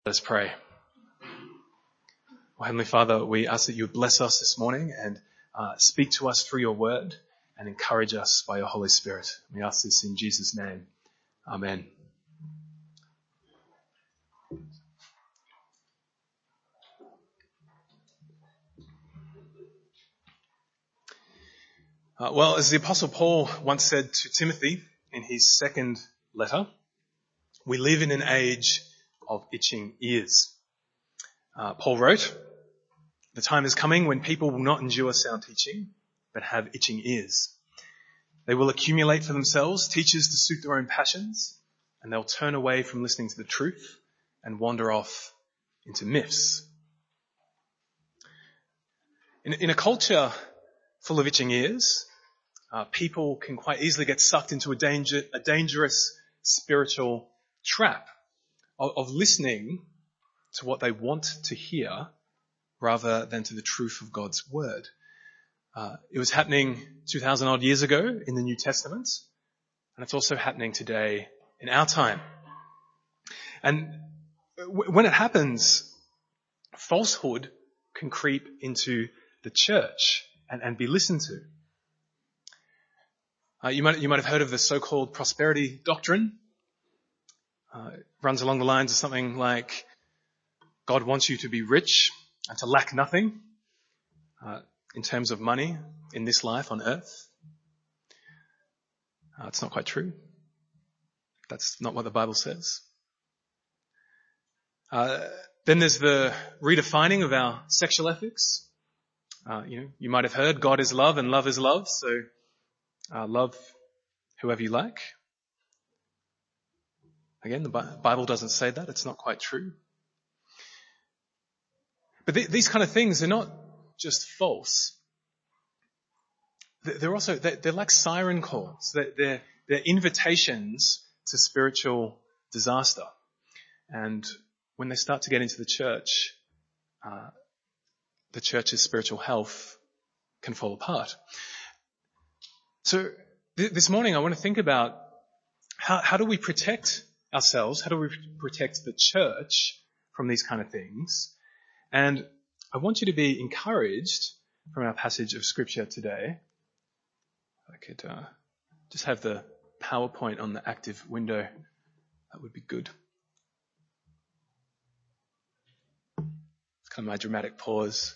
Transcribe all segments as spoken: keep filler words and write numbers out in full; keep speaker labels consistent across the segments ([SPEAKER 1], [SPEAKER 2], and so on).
[SPEAKER 1] Let us pray. Well, Heavenly Father, we ask that you would bless us this morning and uh, speak to us through your word and encourage us by your Holy Spirit. We ask this in Jesus' name. Amen. Uh, well, as the Apostle Paul once said to Timothy in his second letter, we live in an age of itching ears. Uh, Paul wrote, "The time is coming when people will not endure sound teaching, but have itching ears. They will accumulate for themselves teachers to suit their own passions, and they'll turn away from listening to the truth and wander off into myths." In, in a culture full of itching ears, uh, people can quite easily get sucked into a, danger, a dangerous spiritual trap of, of listening to what they want to hear rather than to the truth of God's word. Uh, it was happening two thousand odd years ago in the New Testament, and it's also happening today in our time. And w- when it happens, falsehood can creep into the church and, and be listened to. Uh, you might you might have heard of the so-called prosperity doctrine. Uh, it runs along the lines of something like, God wants you to be rich and to lack nothing uh, in terms of money in this life on earth. Uh, it's not quite true. That's not what the Bible says. Uh, then there's the redefining of our sexual ethics. Uh, you know, you might have heard God is love and love is love, so uh, love whoever you like. Again, the Bible doesn't say that. It's not quite true. But th- these kind of things are not just false. They're also, they're like siren calls. They're, they're invitations to spiritual disaster. And when they start to get into the church, uh, the church's spiritual health can fall apart. So th- this morning I want to think about how, how do we protect ourselves? How do we protect the church from these kind of things? And I want you to be encouraged from our passage of scripture today. I could uh, just have the PowerPoint on the active window. That would be good. It's kind of my dramatic pause.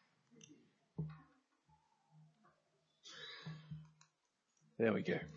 [SPEAKER 1] There we go.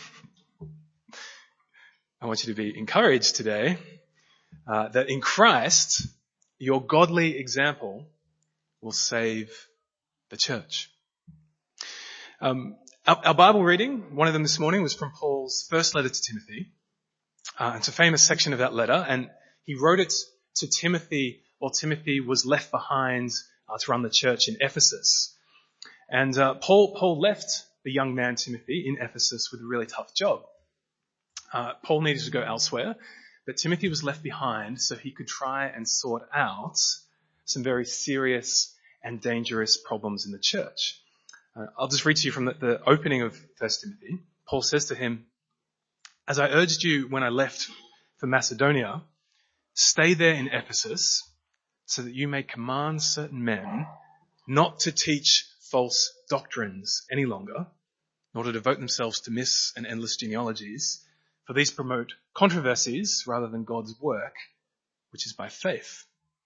[SPEAKER 1] I want you to be encouraged today uh, that in Christ, your godly example will save the church. Um, our, our Bible reading, one of them this morning, was from Paul's first letter to Timothy. Uh, it's a famous section of that letter, and he wrote it to Timothy while Timothy was left behind uh, to run the church in Ephesus. And uh, Paul, Paul left the young man Timothy in Ephesus with a really tough job. Uh, Paul needed to go elsewhere, but Timothy was left behind so he could try and sort out some very serious and dangerous problems in the church. Uh, I'll just read to you from the, the opening of First Timothy. Paul says to him, "As I urged you when I left for Macedonia, stay there in Ephesus so that you may command certain men not to teach false doctrines any longer, nor to devote themselves to myths and endless genealogies, for these promote controversies rather than God's work, which is by faith."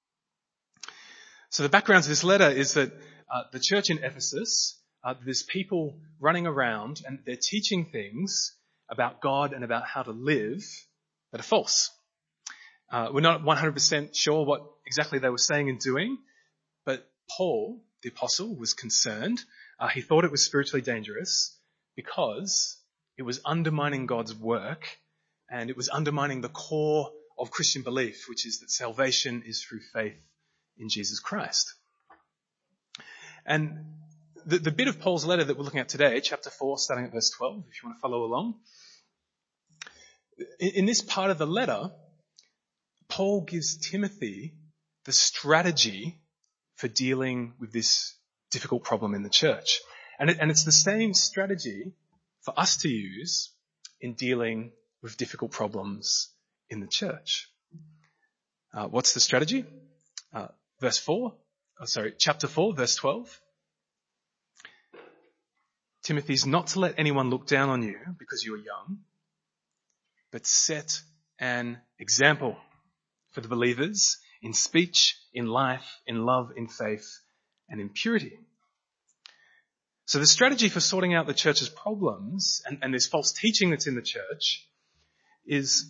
[SPEAKER 1] So the background to this letter is that uh, the church in Ephesus, uh, there's people running around and they're teaching things about God and about how to live that are false. Uh, we're not one hundred percent sure what exactly they were saying and doing, but Paul, the apostle, was concerned. Uh, he thought it was spiritually dangerous because it was undermining God's work and it was undermining the core of Christian belief, which is that salvation is through faith in Jesus Christ. And the, the bit of Paul's letter that we're looking at today, chapter four, starting at verse twelve, if you want to follow along. In, in this part of the letter, Paul gives Timothy the strategy for dealing with this difficult problem in the church. And, it, and it's the same strategy for us to use in dealing with difficult problems in the church. Uh, what's the strategy? Uh, verse four, oh, sorry, chapter four, verse twelve. Timothy's not to let anyone look down on you because you are young, but set an example for the believers in speech, in life, in love, in faith, and in purity. So the strategy for sorting out the church's problems and, and this false teaching that's in the church is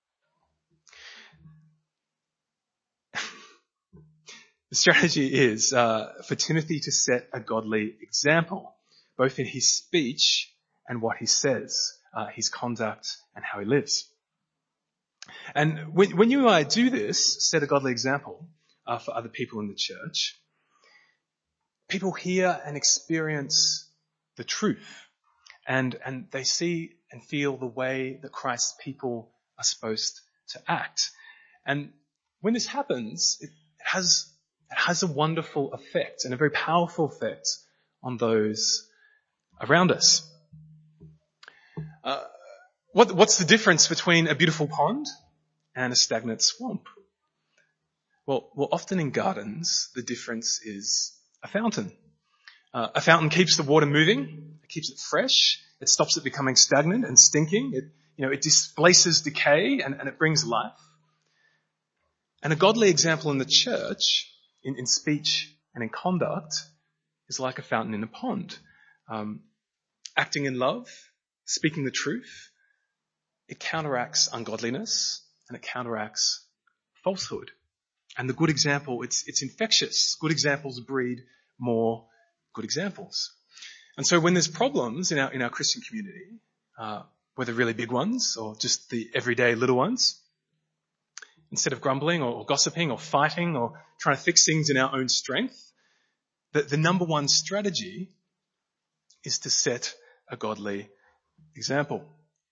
[SPEAKER 1] the strategy is uh, for Timothy to set a godly example, both in his speech and what he says, uh, his conduct and how he lives. And when, when you and I do this, set a godly example uh, for other people in the church, people hear and experience the truth, and, and they see and feel the way that Christ's people are supposed to act. And when this happens, it has, it has a wonderful effect and a very powerful effect on those around us. Uh, what, what's the difference between a beautiful pond and a stagnant swamp? Well, well, often in gardens, the difference is a fountain. Uh, a fountain keeps the water moving, it keeps it fresh, it stops it becoming stagnant and stinking, it, you know, it displaces decay and, and it brings life. And a godly example in the church, in, in speech and in conduct, is like a fountain in a pond. Um, acting in love, speaking the truth, it counteracts ungodliness and it counteracts falsehood. And the good example, it's, it's infectious. Good examples breed more good examples. And so when there's problems in our, in our Christian community, uh, whether really big ones or just the everyday little ones, instead of grumbling or, or gossiping or fighting or trying to fix things in our own strength, the, the number one strategy is to set a godly example.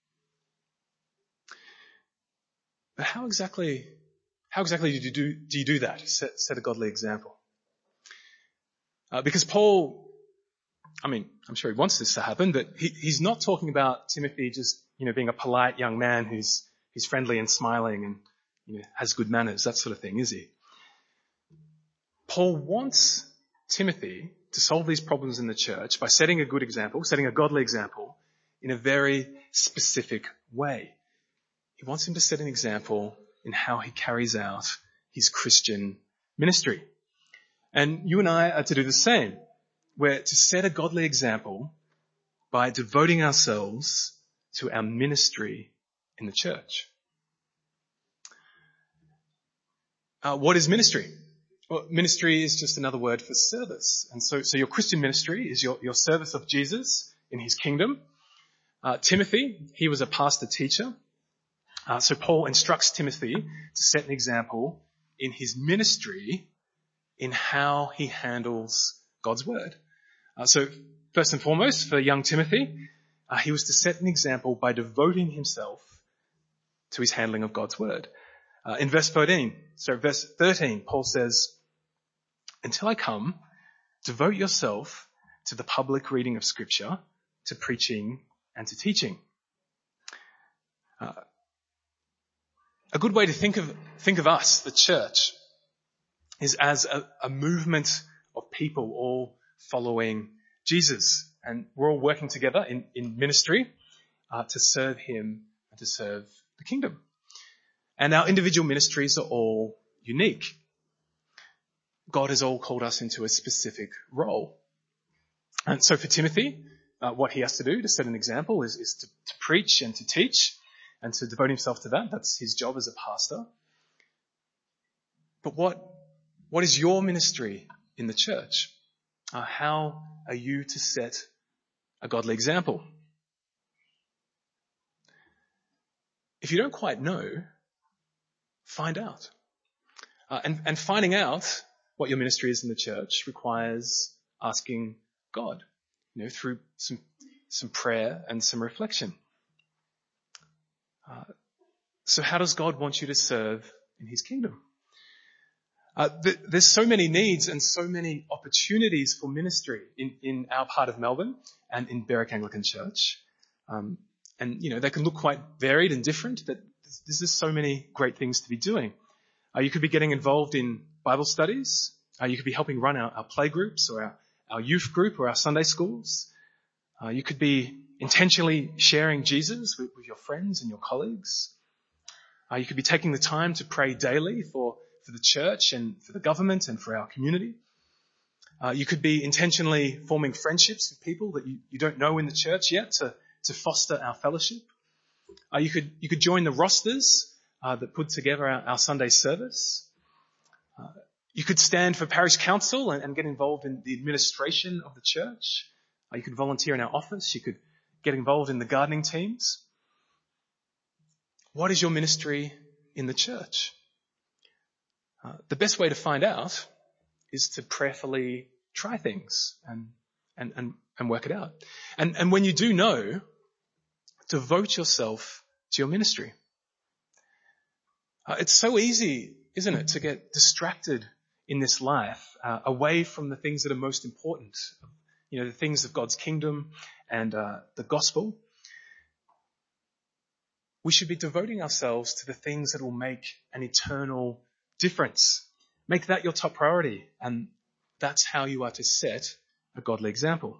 [SPEAKER 1] But how exactly, how exactly do you do, do you do that? Set, set a godly example. Uh, because Paul, I mean, I'm sure he wants this to happen, but he, he's not talking about Timothy just, you know, being a polite young man who's, who's friendly and smiling and, you know, has good manners, that sort of thing, is he? Paul wants Timothy to solve these problems in the church by setting a good example, setting a godly example in a very specific way. He wants him to set an example in how he carries out his Christian ministry. And you and I are to do the same. We're to set a godly example by devoting ourselves to our ministry in the church. Uh, what is ministry? Well, ministry is just another word for service. And so, so your Christian ministry is your, your service of Jesus in his kingdom. Uh, Timothy, he was a pastor teacher. Uh, so Paul instructs Timothy to set an example in his ministry in how he handles God's word. Uh, so first and foremost, for young Timothy, uh, he was to set an example by devoting himself to his handling of God's word. Uh, in verse thirteen, so verse thirteen, Paul says, "Until I come, devote yourself to the public reading of Scripture, to preaching and to teaching." Uh, a good way to think of think of us, the church, is as a, a movement of people all following Jesus. And we're all working together in, in ministry uh, to serve him and to serve the kingdom. And our individual ministries are all unique. God has all called us into a specific role. And so for Timothy, uh, what he has to do to set an example is, is to, to preach and to teach and to devote himself to that. That's his job as a pastor. But what What is your ministry in the church? Uh, how are you to set a godly example? If you don't quite know, find out. Uh, and, and finding out what your ministry is in the church requires asking God, you know, through some some prayer and some reflection. Uh, so how does God want you to serve in his kingdom? Uh, th- there's so many needs and so many opportunities for ministry in, in our part of Melbourne and in Berwick Anglican Church. Um, and, you know, they can look quite varied and different, but there's, there's just so many great things to be doing. Uh, you could be getting involved in Bible studies. Uh, you could be helping run our, our play groups or our, our youth group or our Sunday schools. Uh, you could be intentionally sharing Jesus with, with your friends and your colleagues. Uh, you could be taking the time to pray daily for, for the church and for the government and for our community. Uh, you could be intentionally forming friendships with people that you, you don't know in the church yet to, to foster our fellowship. Uh, you could you could join the rosters uh, that put together our, our Sunday service. Uh, you could stand for parish council and, and get involved in the administration of the church. Uh, you could volunteer in our office. You could get involved in the gardening teams. What is your ministry in the church? Uh, the best way to find out is to prayerfully try things and and and, and work it out. And and when you do know, devote yourself to your ministry. Uh, it's so easy, isn't it, to get distracted in this life, uh, away from the things that are most important. You know, the things of God's kingdom and uh, the gospel. We should be devoting ourselves to the things that will make an eternal difference. Make that your top priority, and that's how you are to set a godly example.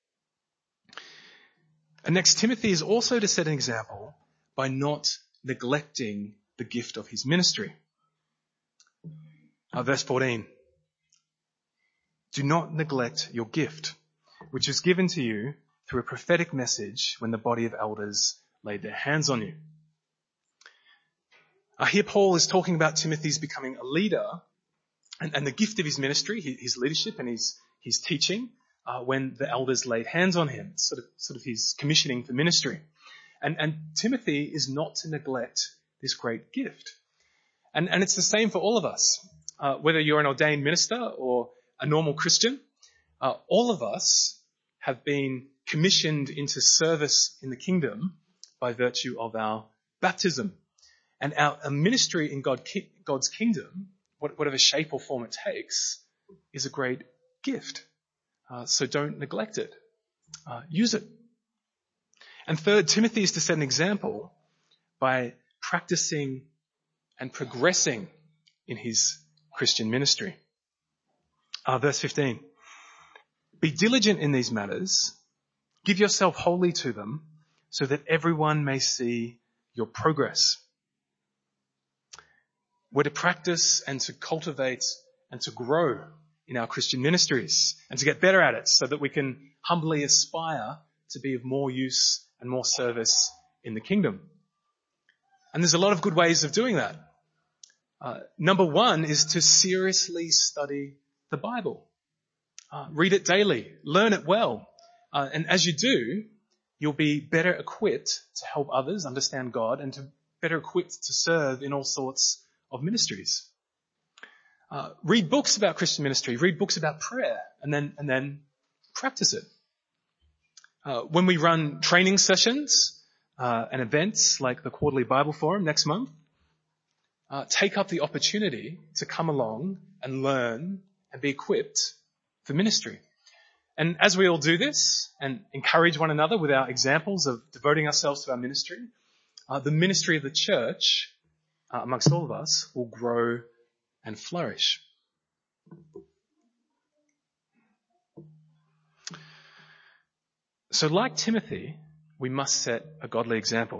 [SPEAKER 1] And next, Timothy is also to set an example by not neglecting the gift of his ministry. Uh, verse fourteen. Do not neglect your gift, which is given to you through a prophetic message when the body of elders laid their hands on you. Uh, here Paul is talking about Timothy's becoming a leader and, and the gift of his ministry, his leadership and his, his teaching, uh, when the elders laid hands on him. It's sort of, sort of his commissioning for ministry. And, and Timothy is not to neglect this great gift. And, and it's the same for all of us. Uh, whether you're an ordained minister or a normal Christian, uh, all of us have been commissioned into service in the kingdom by virtue of our baptism. And our, our ministry in God, God's kingdom, whatever shape or form it takes, is a great gift. Uh, so don't neglect it. Uh, use it. And third, Timothy is to set an example by practicing and progressing in his Christian ministry. Uh, verse fifteen. Be diligent in these matters. Give yourself wholly to them so that everyone may see your progress. We're to practice and to cultivate and to grow in our Christian ministries and to get better at it so that we can humbly aspire to be of more use and more service in the kingdom. And there's a lot of good ways of doing that. Uh, number one is to seriously study the Bible. Uh, read it daily. Learn it well. Uh, and as you do, you'll be better equipped to help others understand God and to better equipped to serve in all sorts of ministries. Uh, read books about Christian ministry. Read books about prayer and then, and then practice it. Uh, when we run training sessions uh, and events like the Quarterly Bible Forum next month, uh, take up the opportunity to come along and learn and be equipped for ministry. And as we all do this and encourage one another with our examples of devoting ourselves to our ministry, uh, the ministry of the church uh, amongst all of us will grow and flourish. So like Timothy, we must set a godly example.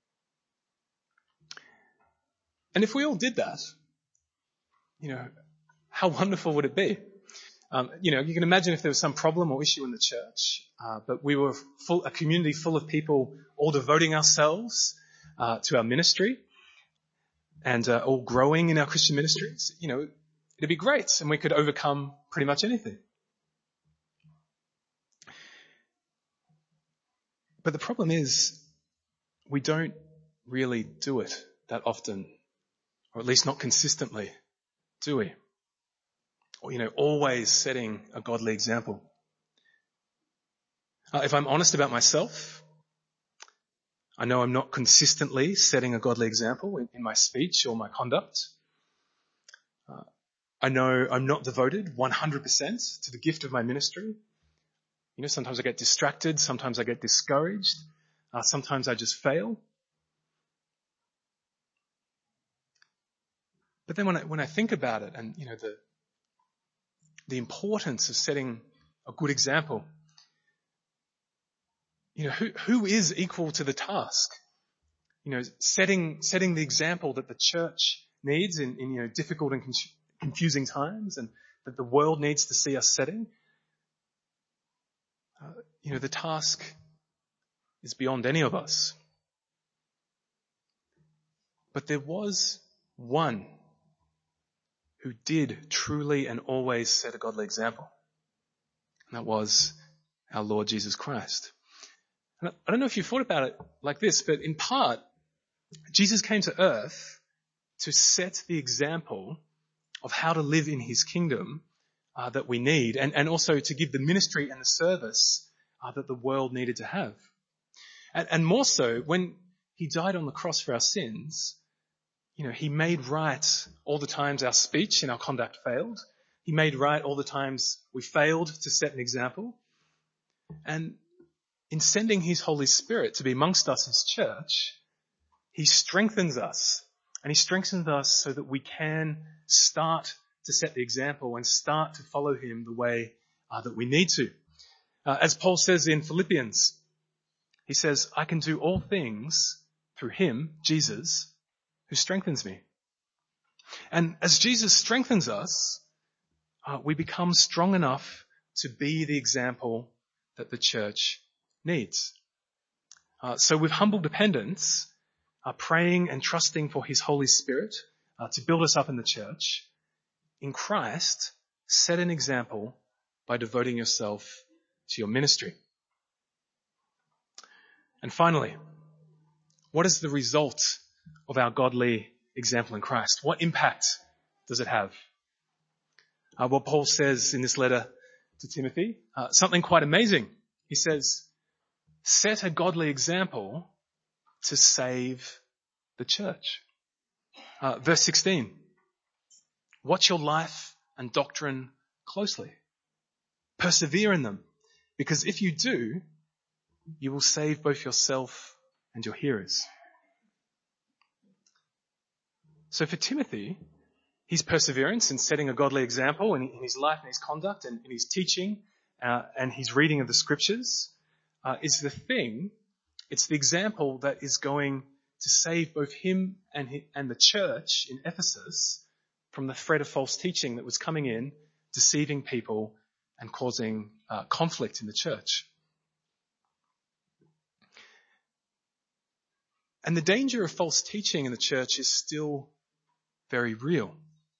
[SPEAKER 1] And if we all did that, you know, how wonderful would it be? Um, you know, you can imagine if there was some problem or issue in the church, uh, but we were full, a community full of people all devoting ourselves uh, to our ministry and uh, all growing in our Christian ministries. You know, it'd be great, and we could overcome pretty much anything. But the problem is, we don't really do it that often, or at least not consistently, do we? Or, you know, always setting a godly example. Uh, if I'm honest about myself, I know I'm not consistently setting a godly example in, in my speech or my conduct. Uh, I know I'm not devoted one hundred percent to the gift of my ministry. You know, sometimes I get distracted, sometimes I get discouraged, uh, sometimes I just fail. But then when I, when I think about it and, you know, the, the importance of setting a good example, you know, who, who is equal to the task? You know, setting, setting the example that the church needs in, in you know, difficult and con- confusing times and that the world needs to see us setting. Uh, you know, the task is beyond any of us. But there was one who did truly and always set a godly example. And that was our Lord Jesus Christ. And I don't know if you've thought about it like this, but in part, Jesus came to earth to set the example of how to live in his kingdom uh, that we need, and, and also to give the ministry and the service uh, that the world needed to have. And, and more so, when he died on the cross for our sins, you know, he made right all the times our speech and our conduct failed. He made right all the times we failed to set an example. And in sending his Holy Spirit to be amongst us as church, he strengthens us. And he strengthens us so that we can start to set the example and start to follow him the way uh, that we need to. Uh, as Paul says in Philippians, he says, I can do all things through him, Jesus, who strengthens me. And as Jesus strengthens us, uh, we become strong enough to be the example that the church needs. Uh, so with humble dependence, uh, praying and trusting for his Holy Spirit uh, to build us up in the church, in Christ, set an example by devoting yourself to your ministry. And finally, what is the result of our godly example in Christ? What impact does it have? Uh, well, Paul says in this letter to Timothy, uh, something quite amazing. He says, set a godly example to save the church. Uh, verse sixteen, watch your life and doctrine closely. Persevere in them, because if you do, you will save both yourself and your hearers. So for Timothy, his perseverance in setting a godly example in, in his life and his conduct and in his teaching uh, and his reading of the scriptures uh, is the thing, it's the example that is going to save both him and, his, and the church in Ephesus from the threat of false teaching that was coming in, deceiving people and causing uh, conflict in the church. And the danger of false teaching in the church is still very real.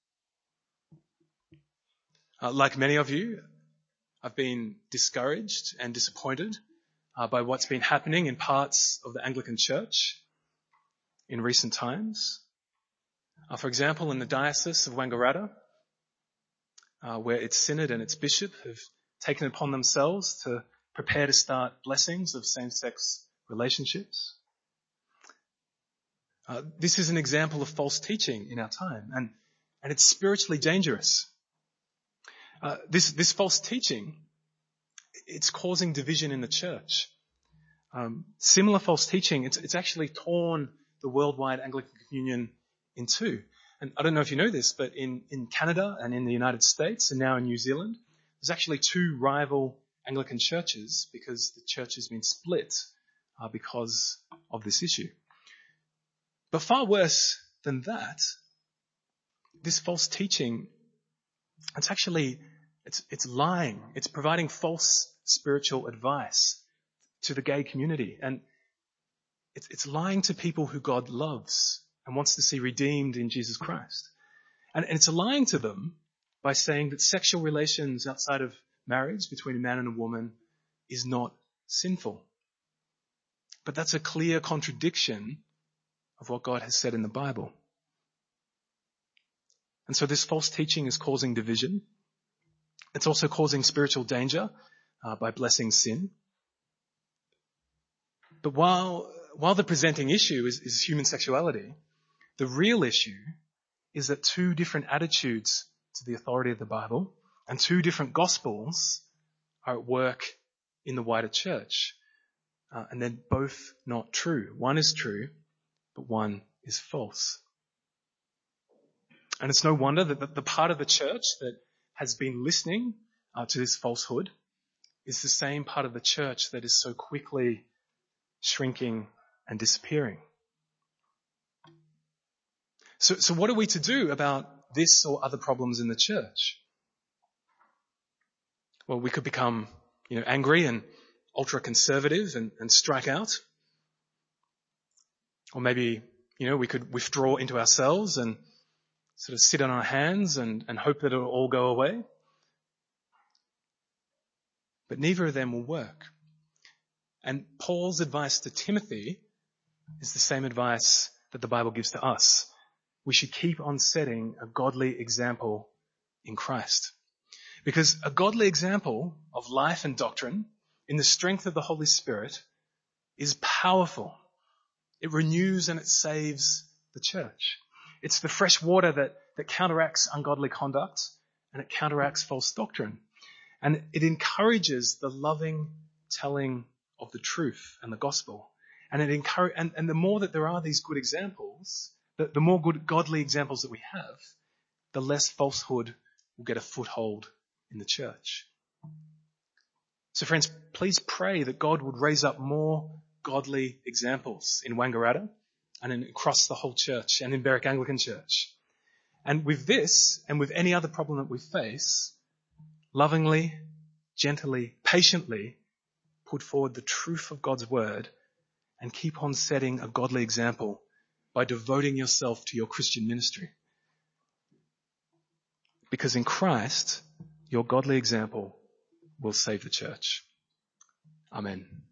[SPEAKER 1] Uh, like many of you, I've been discouraged and disappointed uh, by what's been happening in parts of the Anglican Church in recent times. Uh, for example, in the Diocese of Wangaratta, uh, where its synod and its bishop have taken it upon themselves to prepare to start blessings of same-sex relationships. Uh, this is an example of false teaching in our time, and, and it's spiritually dangerous. Uh, this, this false teaching, it's causing division in the church. Um, similar false teaching, it's, it's actually torn the worldwide Anglican Communion in two. And I don't know if you know this, but in, in Canada and in the United States and now in New Zealand, there's actually two rival Anglican churches because the church has been split uh, because of this issue. But far worse than that, this false teaching, it's actually, it's, it's lying. It's providing false spiritual advice to the gay community. And it's, it's lying to people who God loves and wants to see redeemed in Jesus Christ. And, and it's lying to them by saying that sexual relations outside of marriage between a man and a woman is not sinful. But that's a clear contradiction of what God has said in the Bible. And so this false teaching is causing division. It's also causing spiritual danger uh, by blessing sin. But while while the presenting issue is, is human sexuality, the real issue is that two different attitudes to the authority of the Bible and two different gospels are at work in the wider church. Uh, and they're both not true. One is true, but one is false. And it's no wonder that the, the part of the church that has been listening uh, to this falsehood is the same part of the church that is so quickly shrinking and disappearing. So, so what are we to do about this or other problems in the church? Well, we could become, you know, angry and ultra-conservative and, and strike out. Or maybe, you know, we could withdraw into ourselves and sort of sit on our hands and, and hope that it'll all go away. But neither of them will work. And Paul's advice to Timothy is the same advice that the Bible gives to us. We should keep on setting a godly example in Christ. Because a godly example of life and doctrine in the strength of the Holy Spirit is powerful. It renews and it saves the church. It's the fresh water that, that counteracts ungodly conduct and it counteracts false doctrine. And it encourages the loving telling of the truth and the gospel. And it encourage, and, and the more that there are these good examples, the, the more good godly examples that we have, the less falsehood will get a foothold in the church. So friends, please pray that God would raise up more godly examples in Wangaratta and in, across the whole church and in Berwick Anglican Church. And with this and with any other problem that we face, lovingly, gently, patiently put forward the truth of God's word and keep on setting a godly example by devoting yourself to your Christian ministry. Because in Christ, your godly example will save the church. Amen.